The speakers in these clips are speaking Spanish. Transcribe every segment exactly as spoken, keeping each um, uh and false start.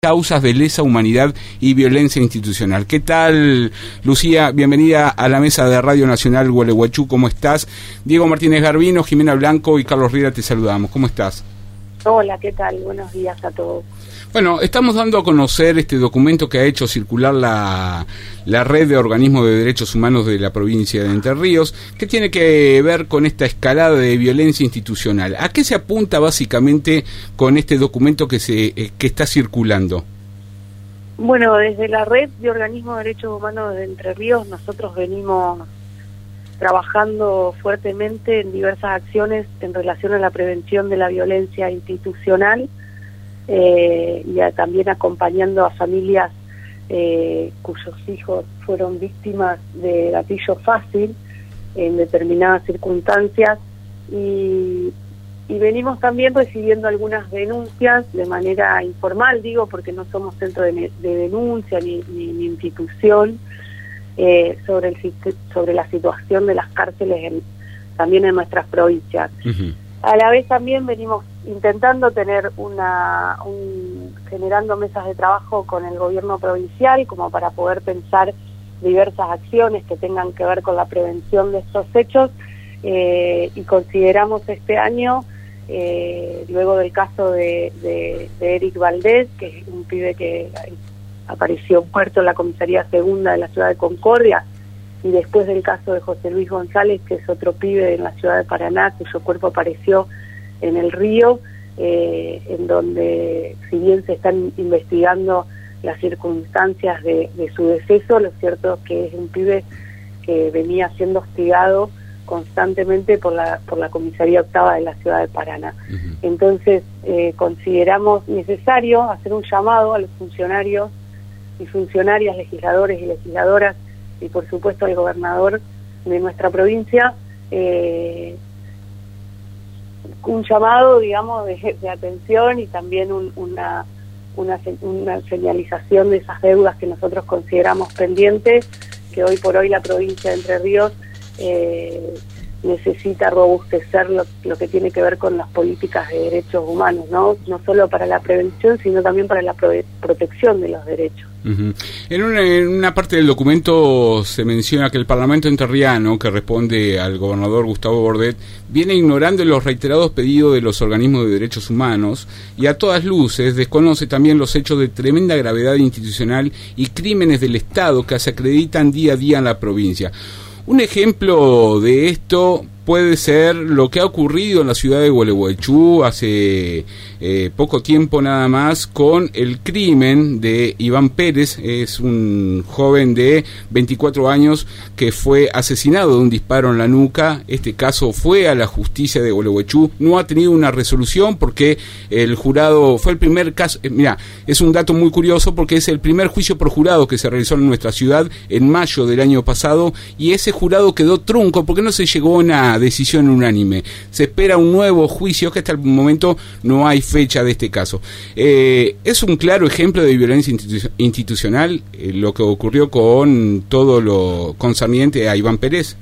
Causas de lesa humanidad y violencia institucional. ¿Qué tal, Lucía? Bienvenida a la mesa de Radio Nacional Gualeguaychú. ¿Cómo estás? Diego Martínez Garbino, Jimena Blanco y Carlos Riera te saludamos. ¿Cómo estás? Hola, ¿qué tal? Buenos días a todos. Bueno, estamos dando a conocer este documento que ha hecho circular la, la red de organismos de derechos humanos de la provincia de Entre Ríos, que tiene que ver con esta escalada de violencia institucional. ¿A qué se apunta básicamente con este documento que se eh, que está circulando? Bueno, desde la red de organismos de derechos humanos de Entre Ríos nosotros venimos trabajando fuertemente en diversas acciones en relación a la prevención de la violencia institucional, Eh, y a, también acompañando a familias eh, cuyos hijos fueron víctimas de gatillo fácil en determinadas circunstancias y, y venimos también recibiendo algunas denuncias de manera informal, digo, porque no somos centro de, de denuncia ni, ni, ni institución eh, sobre, el, sobre la situación de las cárceles en, también en nuestras provincias. Uh-huh. A la vez también venimos intentando tener una, un, generando mesas de trabajo con el gobierno provincial como para poder pensar diversas acciones que tengan que ver con la prevención de estos hechos eh, y consideramos este año, eh, luego del caso de, de, de Eric Valdés, que es un pibe que apareció muerto en la comisaría segunda de la ciudad de Concordia, y después del caso de José Luis González, que es otro pibe en la ciudad de Paraná, cuyo cuerpo apareció en el río, eh, en donde, si bien se están investigando las circunstancias de, de su deceso, lo cierto es que es un pibe que venía siendo hostigado constantemente por la por la comisaría octava de la ciudad de Paraná. Uh-huh. Entonces, eh, consideramos necesario hacer un llamado a los funcionarios y funcionarias, legisladores y legisladoras, y por supuesto al gobernador de nuestra provincia, eh, un llamado, digamos, de, de atención y también un, una, una, una señalización de esas deudas que nosotros consideramos pendientes, que hoy por hoy la provincia de Entre Ríos eh, necesita robustecer lo, lo que tiene que ver con las políticas de derechos humanos, ¿no? No solo para la prevención, sino también para la pro- protección de los derechos. Uh-huh. En, una, en una parte del documento se menciona que el Parlamento entrerriano, que responde al gobernador Gustavo Bordet, viene ignorando los reiterados pedidos de los organismos de derechos humanos y a todas luces desconoce también los hechos de tremenda gravedad institucional y crímenes del Estado que se acreditan día a día en la provincia. Un ejemplo de esto puede ser lo que ha ocurrido en la ciudad de Gualeguaychú hace eh, poco tiempo nada más con el crimen de Iván Pérez. Es un joven de veinticuatro años que fue asesinado de un disparo en la nuca. Este caso fue a la justicia de Gualeguaychú, no ha tenido una resolución porque el jurado, fue el primer caso, eh, mira, es un dato muy curioso porque es el primer juicio por jurado que se realizó en nuestra ciudad en mayo del año pasado y ese jurado quedó trunco porque no se llegó a una decisión unánime. Se espera un nuevo juicio que hasta el momento no hay fecha de este caso. Eh, es un claro ejemplo de violencia institu- institucional eh, lo que ocurrió con todo lo concerniente a Iván Pérez.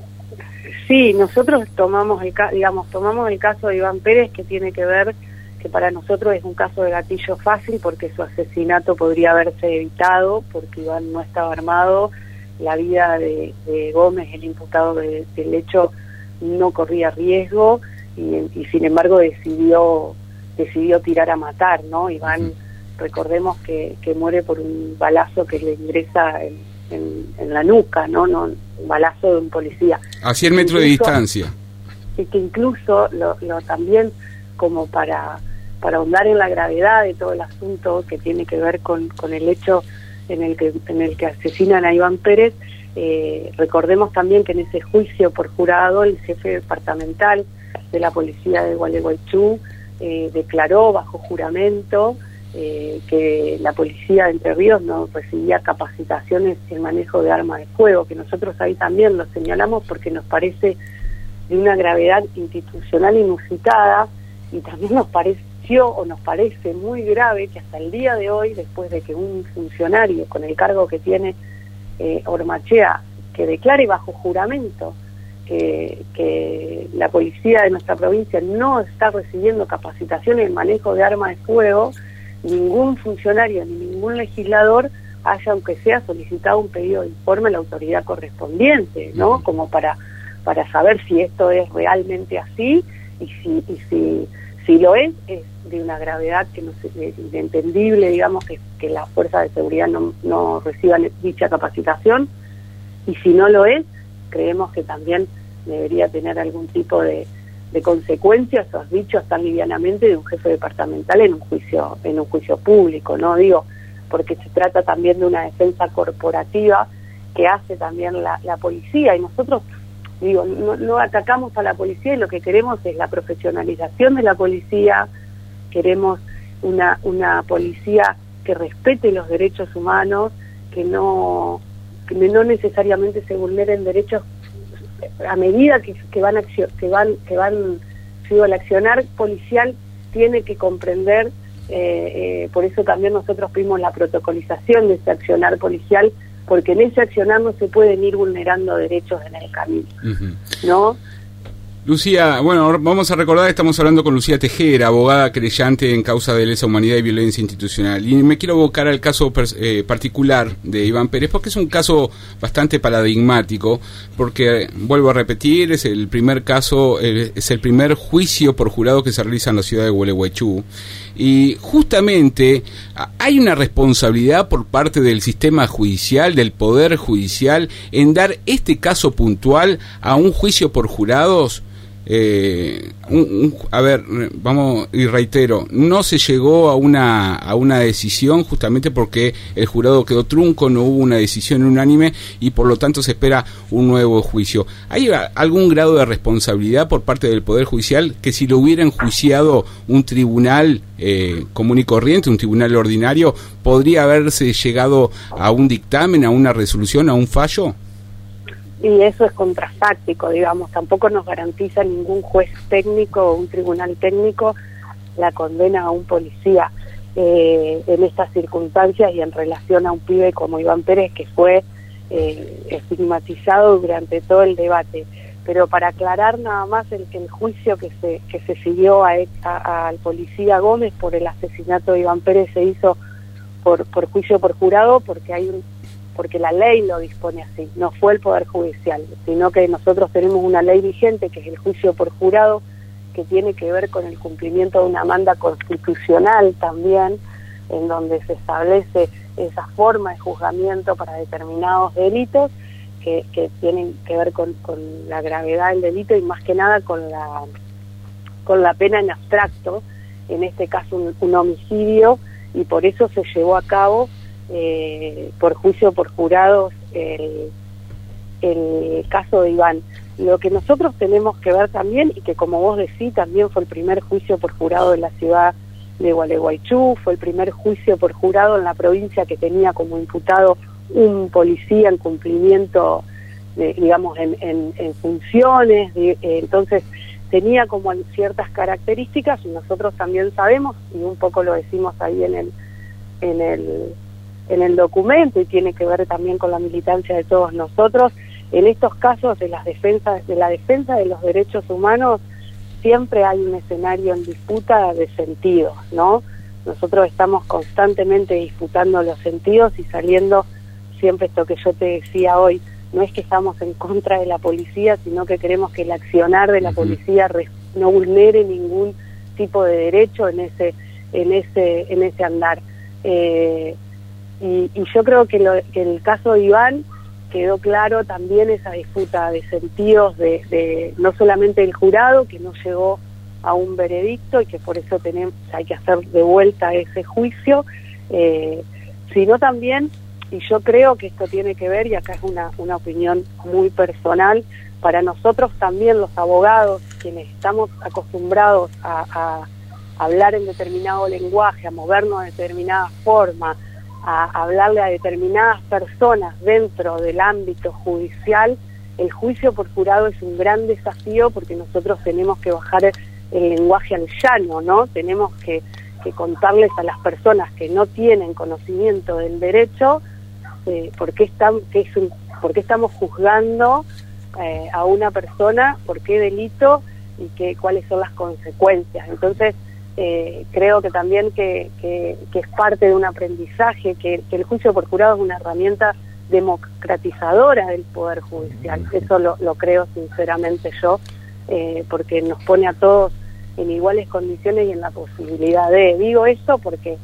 Sí, nosotros tomamos el ca- digamos tomamos el caso de Iván Pérez, que tiene que ver que para nosotros es un caso de gatillo fácil porque su asesinato podría haberse evitado porque Iván no estaba armado. La vida de, de Gómez, el imputado de, del hecho, no corría riesgo y, y sin embargo decidió decidió tirar a matar, ¿no? Iván, recordemos que, que muere por un balazo que le ingresa en, en, en la nuca, ¿no? no un balazo de un policía. A cien metros de distancia. Y que incluso lo, lo también como para, para ahondar en la gravedad de todo el asunto que tiene que ver con, con el hecho en el que en el que asesinan a Iván Pérez, eh, recordemos también que en ese juicio por jurado el jefe departamental de la policía de Gualeguaychú eh, declaró bajo juramento eh, que la policía de Entre Ríos no recibía capacitaciones en manejo de armas de fuego, que nosotros ahí también lo señalamos porque nos parece de una gravedad institucional inusitada y también nos parece o nos parece muy grave que hasta el día de hoy, después de que un funcionario con el cargo que tiene eh, Ormachea, que declare bajo juramento que, que la policía de nuestra provincia no está recibiendo capacitación en manejo de armas de fuego, ningún funcionario ni ningún legislador haya, aunque sea, solicitado un pedido de informe a la autoridad correspondiente, ¿no? Como para para saber si esto es realmente así, y si y si si lo es, es de una gravedad que no es inentendible, digamos, que, que las fuerzas de seguridad no, no reciban dicha capacitación, y si no lo es, creemos que también debería tener algún tipo de, de consecuencias, os dichos tan livianamente, de un jefe departamental en un juicio en un juicio público, ¿no? Digo, porque se trata también de una defensa corporativa que hace también la, la policía, y nosotros, digo, no, no atacamos a la policía, y lo que queremos es la profesionalización de la policía, queremos una, una policía que respete los derechos humanos, que no, que no necesariamente se vulneren derechos a medida que, que van accio, que van que van digo, el accionar policial tiene que comprender, eh, eh, por eso también nosotros pedimos la protocolización de ese accionar policial, porque en ese accionar no se pueden ir vulnerando derechos en el camino, uh-huh. ¿no? Lucía, bueno, vamos a recordar, estamos hablando con Lucía Tejera, abogada querellante en causa de lesa humanidad y violencia institucional. Y me quiero abocar al caso eh, particular de Iván Pérez, porque es un caso bastante paradigmático, porque, vuelvo a repetir, es el primer caso, el, es el primer juicio por jurado que se realiza en la ciudad de Gualeguaychú. Y justamente hay una responsabilidad por parte del sistema judicial, del Poder Judicial, en dar este caso puntual a un juicio por jurados. Eh, un, un, a ver, vamos y reitero, no se llegó a una a una decisión justamente porque el jurado quedó trunco, no hubo una decisión unánime y por lo tanto se espera un nuevo juicio. ¿Hay algún grado de responsabilidad por parte del Poder Judicial que si lo hubiera enjuiciado un tribunal eh, común y corriente, un tribunal ordinario, podría haberse llegado a un dictamen, a una resolución, a un fallo? Y eso es contrafáctico, digamos, tampoco nos garantiza ningún juez técnico o un tribunal técnico la condena a un policía eh, en estas circunstancias y en relación a un pibe como Iván Pérez, que fue eh, estigmatizado durante todo el debate. Pero para aclarar nada más, el, el juicio que se que se siguió a, a, al policía Gómez por el asesinato de Iván Pérez se hizo por, por juicio por jurado, porque hay un porque la ley lo dispone así, no fue el Poder Judicial, sino que nosotros tenemos una ley vigente, que es el juicio por jurado, que tiene que ver con el cumplimiento de una manda constitucional también, en donde se establece esa forma de juzgamiento para determinados delitos, que, que tienen que ver con, con la gravedad del delito y más que nada con la, con la pena en abstracto, en este caso un, un homicidio, y por eso se llevó a cabo Eh, por juicio por jurados el, el caso de Iván. Lo que nosotros tenemos que ver también, y que como vos decís, también fue el primer juicio por jurado de la ciudad de Gualeguaychú, fue el primer juicio por jurado en la provincia que tenía como imputado un policía en cumplimiento, de, digamos, en, en, en funciones, de, eh, entonces tenía como ciertas características, y nosotros también sabemos, y un poco lo decimos ahí en el en el en el documento, y tiene que ver también con la militancia de todos nosotros, en estos casos de las defensas, de la defensa de los derechos humanos, siempre hay un escenario en disputa de sentidos, ¿no? Nosotros estamos constantemente disputando los sentidos y saliendo, siempre esto que yo te decía hoy, no es que estamos en contra de la policía, sino que queremos que el accionar de la policía no vulnere ningún tipo de derecho en ese, en ese, en ese andar. Eh, Y, y yo creo que, lo, que el caso de Iván quedó claro también esa disputa de sentidos de, de no solamente el jurado, que no llegó a un veredicto y que por eso tenemos hay que hacer de vuelta ese juicio, eh, sino también, y yo creo que esto tiene que ver, y acá es una, una opinión muy personal, para nosotros también los abogados, quienes estamos acostumbrados a, a hablar en determinado lenguaje, a movernos de determinada forma, a hablarle a determinadas personas dentro del ámbito judicial, el juicio por jurado es un gran desafío, porque nosotros tenemos que bajar el, el lenguaje al llano, ¿no? Tenemos que, que contarles a las personas que no tienen conocimiento del derecho eh, por qué están, que es un, por qué estamos juzgando eh, a una persona, por qué delito y qué, cuáles son las consecuencias. Entonces, eh, creo que también que, que, que es parte de un aprendizaje, que, que el juicio por jurado es una herramienta democratizadora del Poder Judicial. Eso lo, lo creo sinceramente yo, eh, porque nos pone a todos en iguales condiciones y en la posibilidad de... Digo eso porque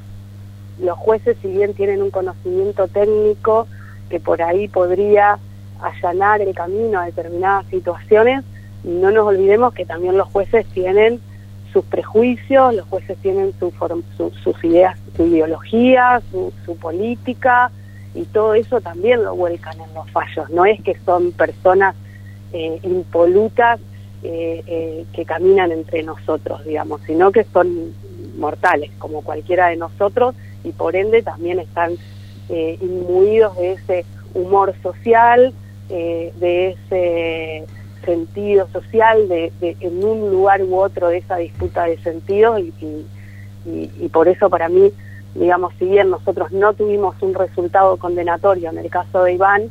los jueces, si bien tienen un conocimiento técnico que por ahí podría allanar el camino a determinadas situaciones, no nos olvidemos que también los jueces tienen sus prejuicios, los jueces tienen su form, su, sus ideas, su ideología, su, su política, y todo eso también lo vuelcan en los fallos. No es que son personas eh, impolutas eh, eh, que caminan entre nosotros, digamos, sino que son mortales, como cualquiera de nosotros, y por ende también están eh, imbuidos de ese humor social, eh, de ese sentido social, de, de en un lugar u otro de esa disputa de sentidos, y, y, y, y por eso para mí, digamos, si bien nosotros no tuvimos un resultado condenatorio en el caso de Iván,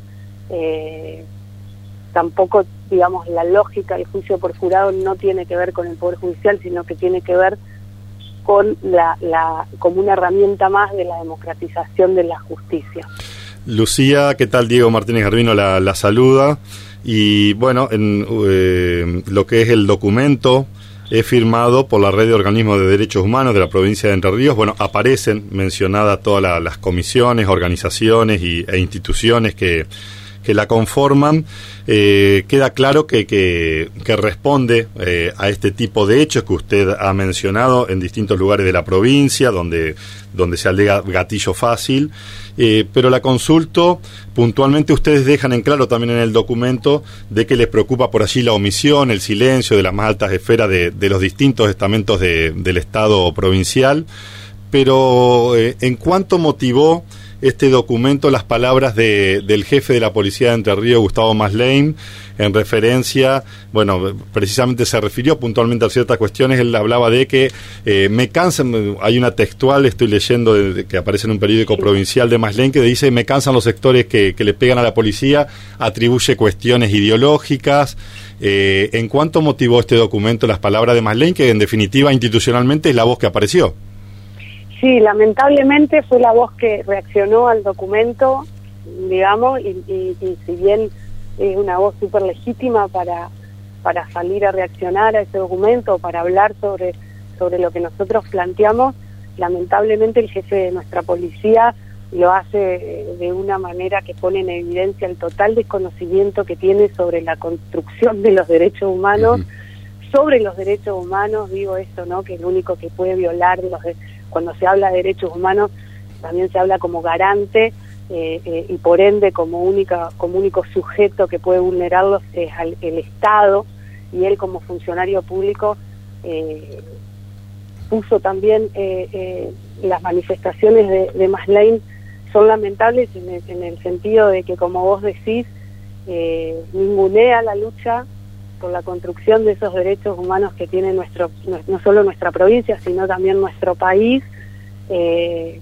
eh, tampoco, digamos, la lógica del juicio por jurado no tiene que ver con el Poder Judicial, sino que tiene que ver con la, la como una herramienta más de la democratización de la justicia. Lucía, ¿qué tal? Diego Martínez Garbino la, la saluda. Y bueno, en eh, lo que es el documento es firmado por la Red de Organismos de Derechos Humanos de la provincia de Entre Ríos. Bueno, aparecen mencionadas todas la, las comisiones, organizaciones y, e instituciones que, que la conforman. Eh, queda claro que, que, que responde eh, a este tipo de hechos que usted ha mencionado en distintos lugares de la provincia, donde, donde se alega gatillo fácil. Eh, pero la consulto, puntualmente ustedes dejan en claro también en el documento de que les preocupa por allí la omisión, el silencio de las más altas esferas de, de los distintos estamentos de, del Estado provincial, pero eh, ¿en cuánto motivó este documento las palabras de, del jefe de la Policía de Entre Ríos, Gustavo Maslein, en referencia, bueno, precisamente se refirió puntualmente a ciertas cuestiones? Él hablaba de que eh, me cansan, hay una textual, estoy leyendo, de, de, que aparece en un periódico provincial de Maslein, que dice: me cansan los sectores que, que le pegan a la policía, atribuye cuestiones ideológicas. Eh, ¿En cuánto motivó este documento las palabras de Maslein, que en definitiva institucionalmente es la voz que apareció? Sí, lamentablemente fue la voz que reaccionó al documento, digamos, y, y, y si bien es una voz súper legítima para, para salir a reaccionar a ese documento, para hablar sobre, sobre lo que nosotros planteamos, lamentablemente el jefe de nuestra policía lo hace de una manera que pone en evidencia el total desconocimiento que tiene sobre la construcción de los derechos humanos, uh-huh. sobre los derechos humanos, digo esto, ¿no? Que el único que puede violar los de, cuando se habla de derechos humanos, también se habla como garante eh, eh, y por ende como única como único sujeto que puede vulnerarlos es al, el Estado, y él como funcionario público eh, puso también eh, eh, las manifestaciones de, de Maslein son lamentables en el, en el sentido de que, como vos decís, eh, ningunea la lucha por la construcción de esos derechos humanos que tiene nuestro, no, no solo nuestra provincia, sino también nuestro país, eh,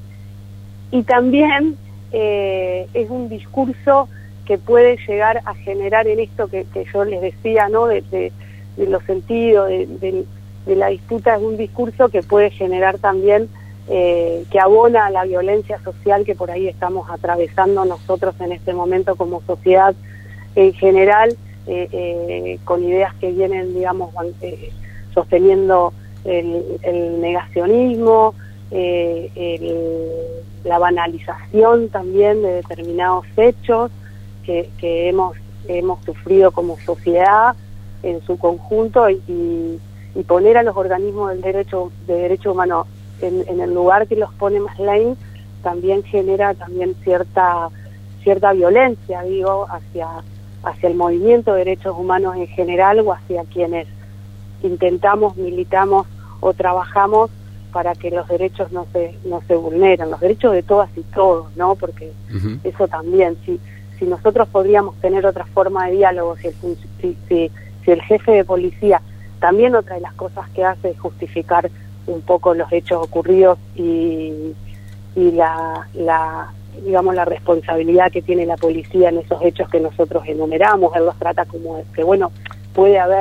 y también eh, es un discurso que puede llegar a generar en esto que, que yo les decía, ¿no? de, de, de los sentidos, de, de, de la disputa, es un discurso que puede generar también, eh, que abona a la violencia social que por ahí estamos atravesando nosotros en este momento como sociedad en general, Eh, eh, con ideas que vienen, digamos, eh, sosteniendo el, el negacionismo, eh, el, la banalización también de determinados hechos que, que hemos hemos sufrido como sociedad en su conjunto, y, y poner a los organismos del derecho de derecho humano en, en el lugar que los pone Maslein también genera también cierta cierta violencia, digo, hacia hacia el movimiento de derechos humanos en general, o hacia quienes intentamos, militamos o trabajamos para que los derechos no se no se vulneren, los derechos de todas y todos, ¿no? Porque uh-huh. eso también, si si nosotros podríamos tener otra forma de diálogo, si el, si, si, si el jefe de policía, también otra de las cosas que hace es justificar un poco los hechos ocurridos y, y la... la digamos, la responsabilidad que tiene la policía en esos hechos que nosotros enumeramos. Él los trata como que, bueno, puede haber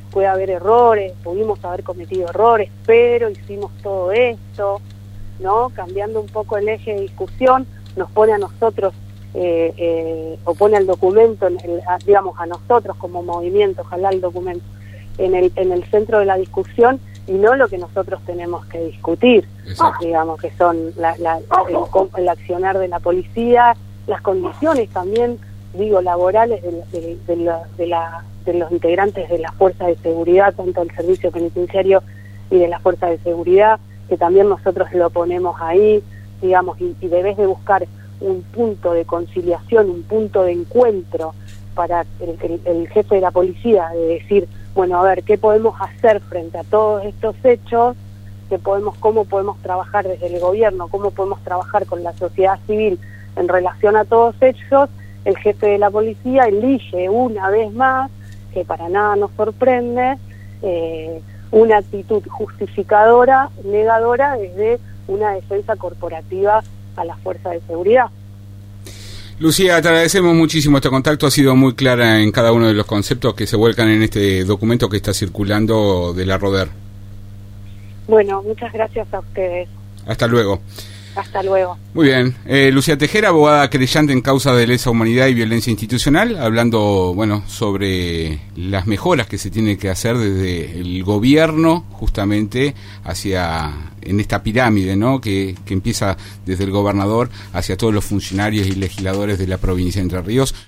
puede haber errores, pudimos haber cometido errores, pero hicimos todo esto, ¿no? Cambiando un poco el eje de discusión, nos pone a nosotros, eh, eh, o pone al documento, en el, a, digamos, a nosotros como movimiento, ojalá el documento, en el, en el centro de la discusión, y no lo que nosotros tenemos que discutir, Exacto. digamos, que son la, la, el, el accionar de la policía, las condiciones también, digo, laborales de, de, de, la, de, la, de los integrantes de la fuerza de seguridad, tanto del servicio penitenciario y de la fuerza de seguridad, que también nosotros lo ponemos ahí, digamos, y, y debes de buscar un punto de conciliación, un punto de encuentro para el, el, el jefe de la policía, de decir, bueno, a ver, ¿qué podemos hacer frente a todos estos hechos? ¿Qué podemos, cómo podemos trabajar desde el gobierno? ¿Cómo podemos trabajar con la sociedad civil en relación a todos ellos? El jefe de la policía elige una vez más, que para nada nos sorprende, eh, una actitud justificadora, negadora desde una defensa corporativa a la fuerza de seguridad. Lucía, te agradecemos muchísimo este contacto, ha sido muy clara en cada uno de los conceptos que se vuelcan en este documento que está circulando de la Roder. Bueno, muchas gracias a ustedes. Hasta luego. Hasta luego. Muy bien. Eh, Lucía Tejera, abogada querellante en causa de lesa humanidad y violencia institucional, hablando, bueno, sobre las mejoras que se tienen que hacer desde el gobierno, justamente, hacia, en esta pirámide, ¿no?, que, que empieza desde el gobernador hacia todos los funcionarios y legisladores de la provincia de Entre Ríos.